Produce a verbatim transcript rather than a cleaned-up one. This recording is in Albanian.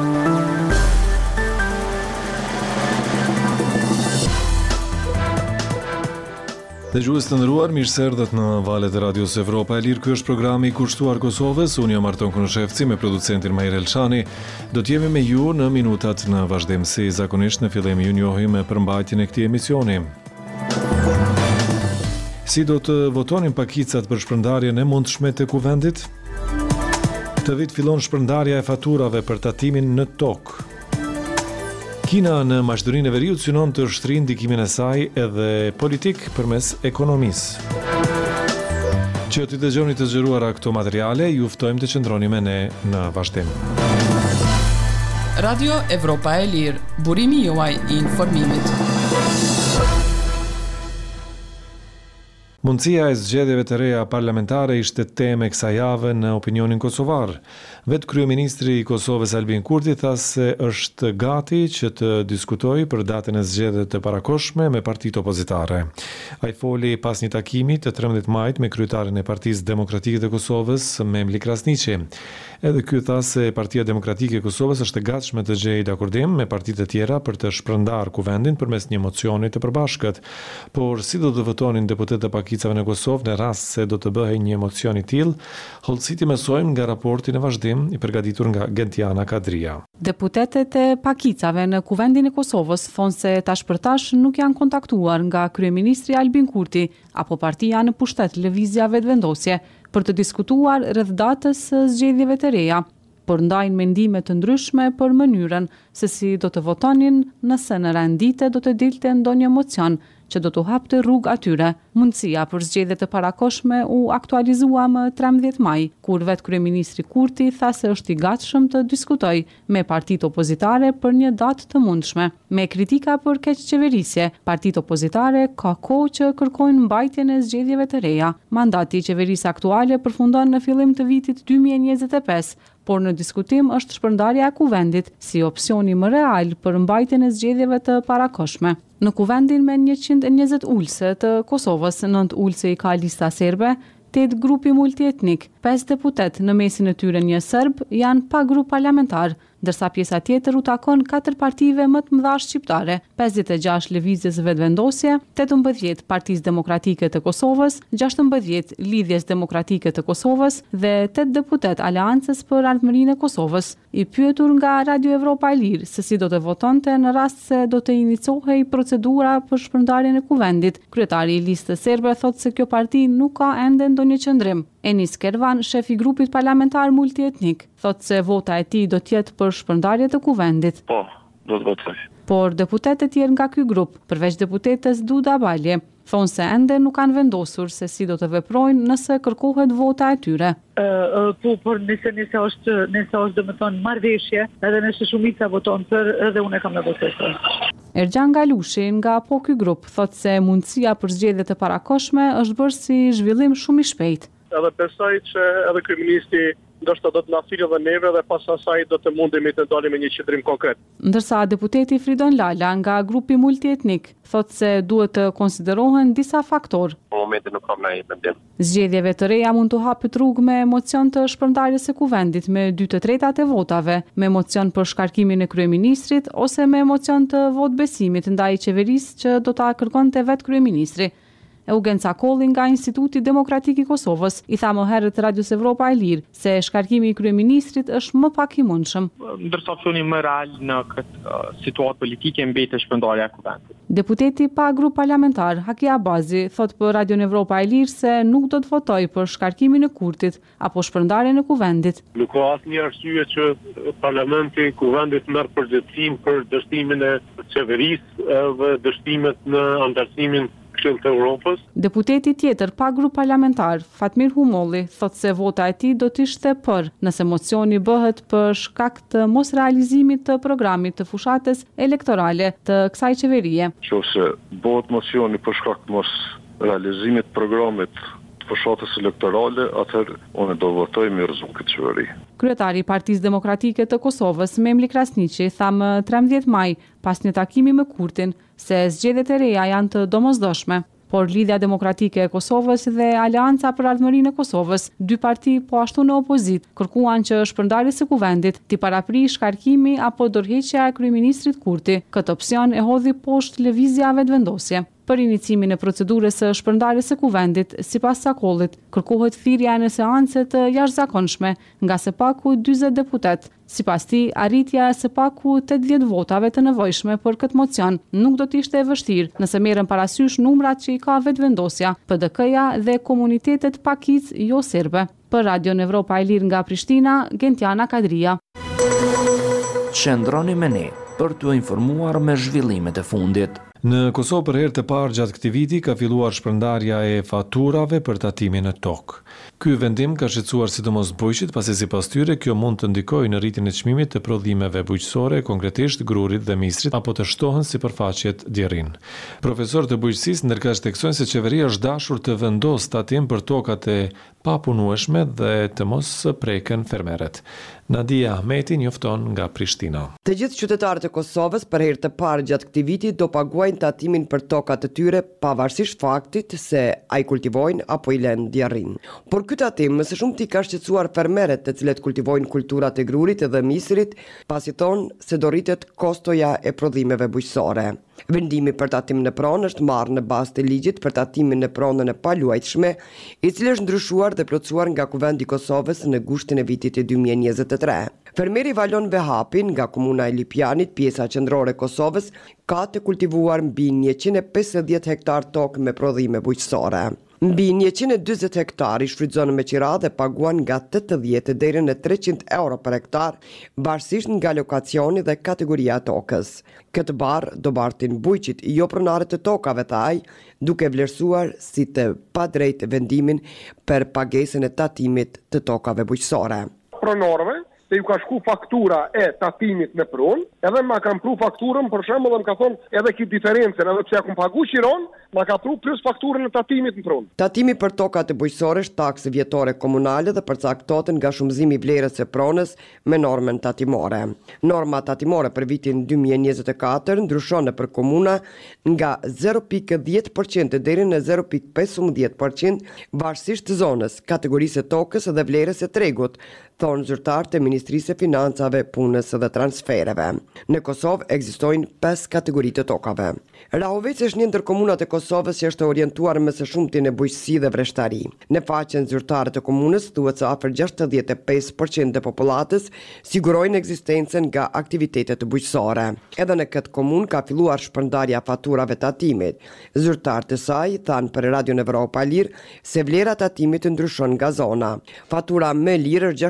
Dëgjues të nderuar, mirë se erdhët në valët e Radios Evropa e Lirë. Ky është programi i kushtuar Kosovës. Unë jam Arton Kunushevci me producentin Mahir Elshani. Do të jemi me ju në minutat në vazhdim, si zakonisht në fillim ju njohim me përmbajtjen e këtij emisioni. Si do të votonin pakicat për shpërndarjen e mundshme të kuvendit? Këtë vit fillon shpërndarja e faturave për tatimin në tokë. Kina në Maqedoninë e Veriut synon të ushtrijë ndikimin e saj edhe politik përmes ekonomisë. Që të dëgjoni të zgjeruara këto materiale, ju ftojmë të qëndroni me ne në vazhdim. Radio Evropa e Lirë, burimi juaj i informimit. Mundësia e zgjedhjeve të reja parlamentare ishte temë kësaj jave në opinionin kosovar. Vetë kryeministri i Kosovës Albin Kurti tha se është gati që të diskutojë për datën e zgjedhjeve të parakohshme me partitë opozitare. Ai foli pas një takimi të trembëdhjetë majit me kryetarin e Partisë Demokratike të Kosovës, Memli Krasniqi. Edhe ky tha se Partia Demokratike e Kosovës është e gatshme të gjejë dakordim me partitë e tjera për të shpërndarë kuvendin përmes një mocioni të përbashkët. Por si do të votonin deputetët e pakicave në Kosovë në rast se do të bëhej një mocion i tillë? Hollësiti mësojmë nga raporti në vazhdim i përgatitur nga Gentiana Kadria. Deputetët e pakicave në kuvendin e Kosovës thonë se tash për tash nuk janë kontaktuar nga kryeministri Albin Kurti apo partia në pushtet Lëvizja Vetëvendosje për të diskutuar rreth datës së zgjedhjeve të reja, por ndajnë mendime të ndryshme për mënyrën se si do të votonin nëse në rendite do të dilte ndonjë mocion që do të hapte rrugë atyre. Mundësia për zgjedhje të parakohshme u aktualizua më trembëdhjetë maj, kur vetë kryeministri Kurti tha se është i gatshëm të diskutojë me partitë opozitare për një datë të mundshme. Me kritika për keqçeverisje, partitë opozitare ka kohë që kërkojnë mbajtjen e zgjedhjeve të reja. Mandati i qeverisë aktuale përfundon në fillim të vitit dy mijë e njëzet e pesë, por në diskutim është shpërndarja e kuvendit si opsioni më real për mbajtjen e zgjedhjeve të parakohshme. Në kuvendin me njëqind e njëzet ulëse të Kosovës, nëntë ulëse i ka lista serbe, tetë grupi multietnik, pesë deputet në mesin e tyre një serb janë pa grup parlamentar, ndërsa pjesa tjetër u takon katër partive më të mëdha shqiptare, pesëdhjetë e gjashtë Lëvizjes Vetëvendosje, tetëmbëdhjetë Partisë Demokratike të Kosovës, gjashtëmbëdhjetë Lidhjes Demokratike të Kosovës dhe tetë deputet Aleancës për Ardhmërinë e Kosovës. I pyetur nga Radio Evropa e Lirë se si do të votonte në rast se do të inicohej procedura për shpërndarjen e kuvendit, kryetari i listës serbe thotë se kjo parti nuk ka ende ndonjë qëndrim. Enis Kervan, shef i grupit parlamentar multietnik, thotë se vota e tij do të jetë për shpërndarje të kuvendit. Po, do të votoj. Por deputetët e tjerë nga ky grup, përveç deputetës Duda Balje, thonë se ende nuk kanë vendosur se si do të veprojnë nëse kërkohet vota e tyre. Uh, po, por nëse nëse është nëse është domethënë marrëveshje, edhe nëse shumica voton për, edhe unë kam nevojë. Erxhan Galushi nga po ky grup thotë se mundësia për zgjedhje të parakohshme është bërë si zhvillim shumë i shpejtë. Edhe besoj që edhe kryeministri ndoshta do të na silë edhe neve dhe pas asaj do të mundemi të dalim me një qëndrim konkret. Ndërsa deputeti Fridon Lala nga grupi multietnik thotë se duhet të konsiderohen disa faktorë. Në momentin nuk kam ndonjë mendim. Zgjedhjeve të reja mund të hapet rrugë me mocion të shpërndarjes së kuvendit me dy të tretat e votave, me mocion për shkarkimin e kryeministrit ose me mocion të votbesimit ndaj qeverisë që do ta kërkonte vetë kryeministri. Eugen Cakolli nga Instituti Demokratik i Kosovës i tha më herët Radios Evropa e Lirë se shkarkimi i kryeministrit është më pak i mundshëm. Ndërsa opsioni më real në këtë uh, situatë politike mbetet shpërndarja e kuvendit. Deputeti pa grup parlamentar Haki Abazi thot për Radion Evropa e Lirë se nuk do të votojë për shkarkimin e Kurtit apo shpërndarjen e kuvendit. Nuk ka asnjë arsye që parlamenti i kuvendit merr përgjegjësinë për dështimin e qeverisë dhe dështimet në antarësimin të Europës. Deputeti tjetër pa grup parlamentar, Fatmir Humolli, thot se vota e tij do të ishte për nëse mocioni bëhet për shkak të mos realizimit të programit të fushatës elektorale të kësaj qeverie. Nëse bëhet mocioni për shkak të mos realizimit të programit të fushatës elektorale, atëherë unë do votoj me rrezull këtë qeveri. Kryetari i Partisë Demokratike të Kosovës, Memli Krasniqi, tha më trembëdhjetë maj, pas një takimi me Kurtin, se zgjedhjet e reja janë të domosdoshme. por Lidhja Demokratike e Kosovës dhe Aleanca për Ardhmërinë e Kosovës, dy parti po ashtu në opozit, kërkuan që shpërndarjes së kuvendit t'i paraprish shkarkimi apo dorëheqja e kryeministrit Kurti. Këtë opsion e hodhi poshtë lëvizja vetëvendosje. Për inicimin e procedurës së shpërndarjes së kuvendit, sipas Sakollit, kërkohet thirrja në seance të jashtëzakonshme nga së paku dyzet deputet. Sipas tij, arritja e së paku tetëdhjetë votave të nevojshme për këtë mocion nuk do të ishte e vështirë nëse merren parasysh numrat që i ka vetëvendosja, P D K-ja dhe komunitetet pakic jo serbe. Për Radion Evropa e Lirë nga Prishtina, Gentiana Kadria. Qëndroni me ne për t'u informuar me zhvillimet e fundit. Në Kosovë për herë të parë gjatë këtij viti ka filluar shpërndarja e faturave për tatimin e tokë. Ky vendim ka shqetësuar sidomos bujqit, pasi sipas tyre kjo mund të ndikojë në rritjen e çmimit të prodhimeve bujqësore, konkretisht grurit dhe mistrit, apo të shtohen sipërfaqet djerrin. Profesor të bujqësisë ndërkohë theksojnë se qeveria është dashur të vendosë tatim për tokat e papunueshme dhe të mos preken fermerët. Nadia Ahmeti njofton nga Prishtina. Të gjithë qytetarët e Kosovës për herë të parë gjatë këtij viti do paguajnë tatimin për tokat e tyre pavarësisht faktit se a i kultivojnë apo i lënë djarrin. Por ky tatim më së shumti ka shqetësuar fermerët të cilët kultivojnë kulturat e grurit dhe misrit, pasi thonë se do rritet kostoja e prodhimeve bujqësore. Vendimi për tatim në pronë është marrë në bazë të ligjit për tatimin në pronën e paluajtshme, i cili është ndryshuar dhe plotësuar nga Kuvendi i Kosovës në gushtin e vitit të dy mijë e njëzet e tre. Fermeri Valon Vehapin nga komuna e Lipjanit, pjesa qendrore e Kosovës, ka të kultivuar mbi njëqind e pesëdhjetë hektar tokë me prodhime bujqësore. Mbi njëqind e dyzet hektar i shfrytëzon me qira dhe paguan nga tetëdhjetë deri në treqind euro për hektar, varësisht nga lokacioni dhe kategoria e tokës. Këtë barë do bartin bujqit jo pronarët të tokave të aj, duke vlerësuar si të padrejtë vendimin për pagesën e tatimit të tokave bujqësore. Pronorëve se ju ka shku faktura e tatimit në pronë, edhe ma kam pru fakturën, për shembull, dhe më ka thonë edhe ki diferencën, edhe pse ja kum pagu qiron, ma ka pru plus fakturën e tatimit në pronë. Tatimi për tokat e bujqësore është taksë vjetore komunale dhe përcaktohet nga shumëzimi i vlerës së pronës me normën tatimore. Norma tatimore për vitin dy mijë e njëzet e katër ndryshon për komuna nga zero pikë dhjetë përqind deri në zero pikë pesëmbëdhjetë përqind varësisht të zonës, kategorisë së tokës dhe vlerës së tregut, thonë zyrtarët e Ministrisë së Financave, Punës dhe Transfereve. Në Kosovë ekzistojnë pesë kategori të tokave. Rahovec është një ndër komunat e Kosovës që është orientuar më së shumti në bujqësi dhe vreshtari. Në faqen zyrtare të komunës thuhet se afër gjashtëdhjetë e pesë përqind të popullatës sigurojnë ekzistencën nga aktivitetet bujqësore. Edhe në këtë komunë ka filluar shpërndarja faturave tatimit. Zyrtarët e saj thanë për Radion Evropa Lirë se vlera tatimit ndryshon nga zona. Fatura më lirë është